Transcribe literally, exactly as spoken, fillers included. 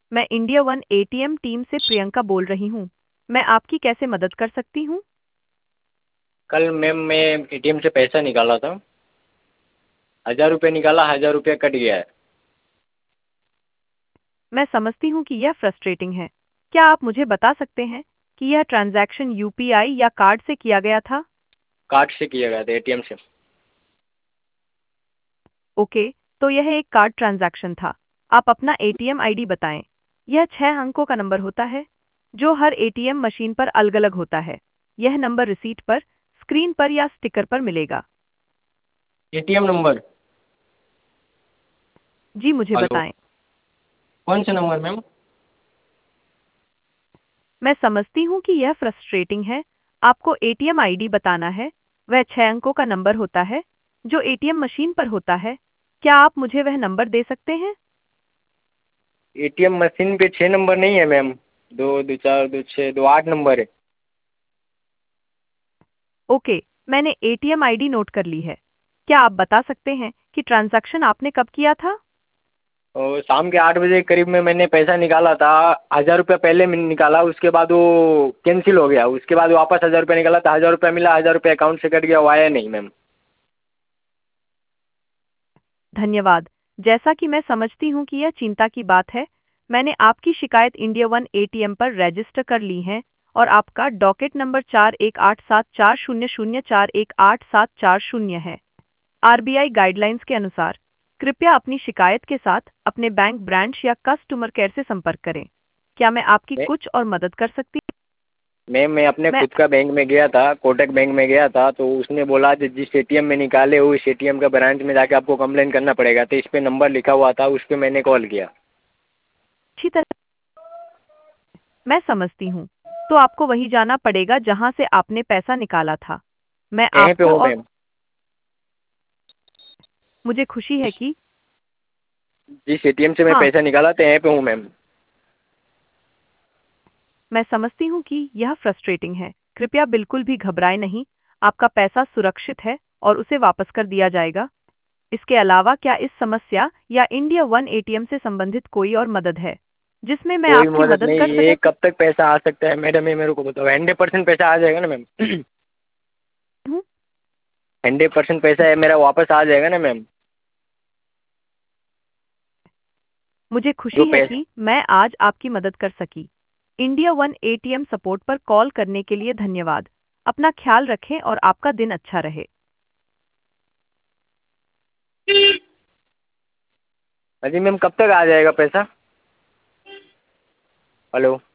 मैं India one ATM team से प्रियंका बोल रही हूँ। मैं आपकी कैसे मदद कर सकती हूँ? कल मैम मैं एटीएम से पैसा निकाला था। हज़ार रुपये निकाला, हज़ार रुपये कट गया है। मैं समझती हूँ कि यह फ्रस्ट्रेटिंग है। क्या आप मुझे बता सकते हैं कि यह ट्रांजैक्शन यूपीआई या कार्ड से किया गया था? कार्ड से किया गया था, एटीएम से। ओके, तो यह एक कार्ड ट्रांजैक्शन था। आप अपना एटीएम आईडी बताएं। यह छह अंकों का नंबर होता है, जो हर एटीएम मशीन पर अलग-अलग होता है। यह नंबर रिसीट पर, स्क्रीन पर या स्टिकर पर मिलेगा। ATM number? जी, मुझे हेलो, बताएं। कौन सा नंबर मैम? मैं समझती हूँ कि यह फ्रस्ट्रेटिंग है। आपको एटीएम आईडी बताना है। वह छह अंकों का नंबर होता है, जो एटीएम मशीन पर होता है। क्या आप मुझे वह नंबर दे सकते हैं? एटीएम मशीन पे छः नंबर नहीं है मैम। दो दो चार दो छः दो आठ नंबर है। ओके, मैंने एटीएम आईडी नोट कर ली है। क्या आप बता सकते हैं कि ट्रांजैक्शन आपने कब किया था? और शाम के आठ बजे के करीब में मैंने पैसा निकाला था। हज़ार रुपये पहले मैंने निकाला, उसके बाद वो कैंसिल हो गया। उसके बाद वापस हज़ार रुपये निकाला था, हज़ार रुपये मिला, हज़ार रुपये अकाउंट से कट गया, वो आया नहीं मैम। धन्यवाद। जैसा कि मैं समझती हूँ कि यह चिंता की बात है, मैंने आपकी शिकायत इंडिया वन एटीएम पर रजिस्टर कर ली है और आपका डॉकेट नंबर चार एक आठ सात चार शून्य शून्य चार एक आठ सात चार शून्य है। आरबीआई गाइडलाइंस के अनुसार, कृपया अपनी शिकायत के साथ अपने बैंक ब्रांच या कस्टमर केयर से संपर्क करें। क्या मैं आपकी मैं कुछ और मदद कर सकती हूँ? मैम मैं अपने मैं खुद का बैंक में गया था, कोटक बैंक में गया था, तो उसने बोला कि जिस एटीएम में निकाले हो उस एटीएम का ब्रांच में जाके आपको कंप्लेन करना पड़ेगा। तो इस पे नंबर लिखा हुआ था, उस पे मैंने कॉल किया। अच्छी तरह मैं समझती हूँ। तो आपको वहीं जाना पड़ेगा जहां से आपने पैसा निकाला था। मैं यहीं पे आपको हूँ और मैम। मुझे खुशी है जिस कि जिस एटीएम से मैं हाँ, पैसा निकाला था, यहीं पे हूँ मैम। मैं समझती हूँ कि यह फ्रस्ट्रेटिंग है। कृपया बिल्कुल भी घबराएं नहीं। आपका पैसा सुरक्षित है और उसे वापस कर दिया जाएगा। इसके अलावा क्या इस समस्या या इंडिया वन एटीएम से संबंधित कोई और मदद है, जिसमें मैं कोई आपकी मदद मदद नहीं, कर ये सकती कब तक पैसा आ सकता है मैडम? ये मेरे को बताओ। हंड्रेड परसेंट पैसा आ जाएगा ना मैम? हूँ? हंड्रेड परसेंट पैसा है मेरा, वापस आ जाएगा ना मैम? मुझे जो खुशी है पैसा कि मैं आज आपकी मदद कर सकी। इंडिया वन एटीएम सपोर्ट पर कॉल करने के लिए धन्यवाद। अपना ख्याल रखें और आपका दिन अच्छा रहे। अजी मैम, कब तक आ जाएगा पैसा? हेलो।